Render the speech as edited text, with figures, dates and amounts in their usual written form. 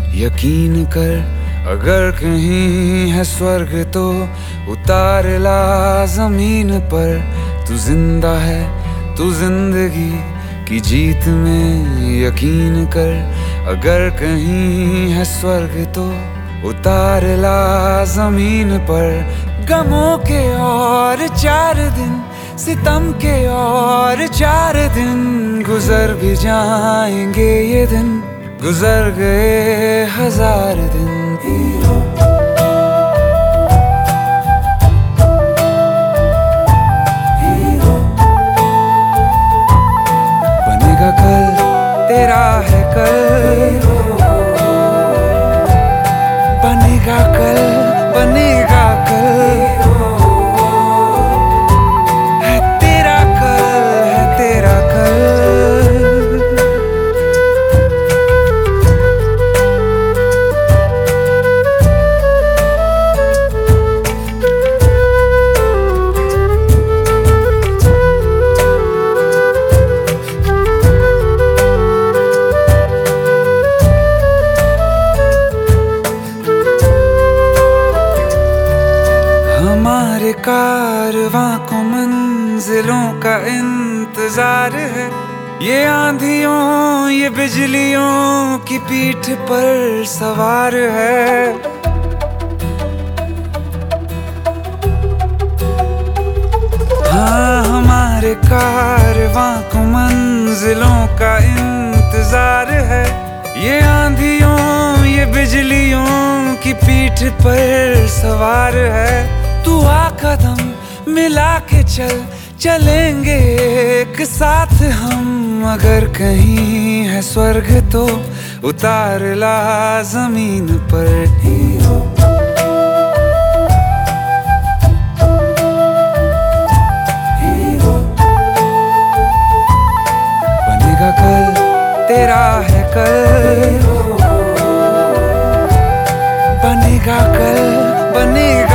यकीन कर, अगर कहीं है स्वर्ग तो उतार ला जमीन पर। तू जिंदा है, तू जिंदगी की जीत में यकीन कर। अगर कहीं है स्वर्ग तो उतार ला जमीन पर। गमों के और 4 दिन, सितम के और 4 दिन, गुजर भी जाएंगे ये दिन, गुजर गए 1000 दिन। बनेगा कल, तेरा है कल, बनेगा कल, बनेगा कल, है तेरा कल, है तेरा कल। हमारे कारवां को मंजिलों का इंतजार है। ये आंधियों, ये बिजलियों की पीठ पर सवार है। हाँ, हमारे कारवां को मंजिलों का इंतजार है। ये आंधियों, ये बिजलियों की पीठ पर सवार है। तू आ कदम मिला के चल, चलेंगे एक साथ हम। अगर कहीं है स्वर्ग तो उतार ला जमीन पर। बनेगा कल, तेरा है कल, बनेगा कल, बनेगा